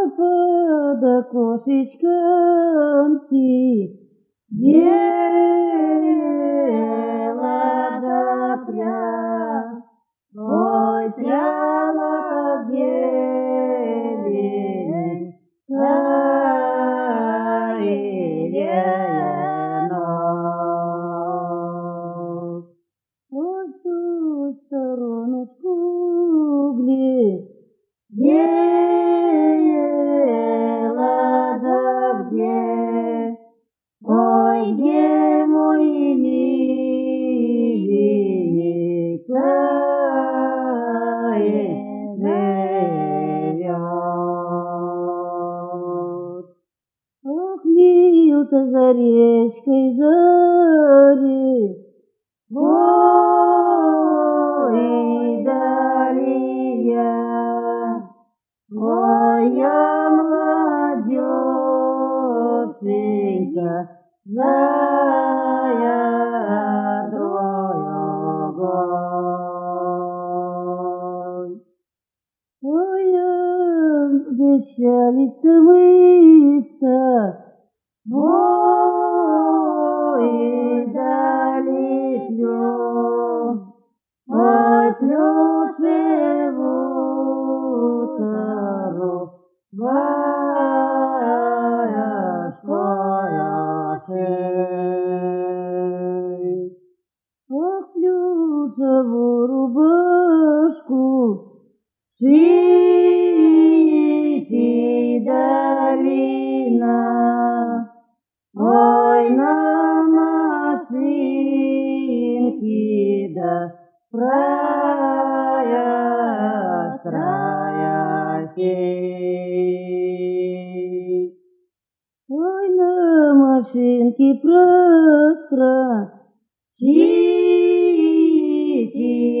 под окошечком сидела да ой, пряла зелень каиренок. Вот ту стороночку глядела, да где, ой, где мой миленький живет. Ох, лил-то за речкой зари, ой, далее, ой, я молодеженька, заядрою. Ой, обещались мы-то, ой, дали плюс, ой, плюшевую барашкая шесть. Ох, плюшевую рубашку шить долина, ой, на машинке, да прая сеть. Ой, на машинке прострочить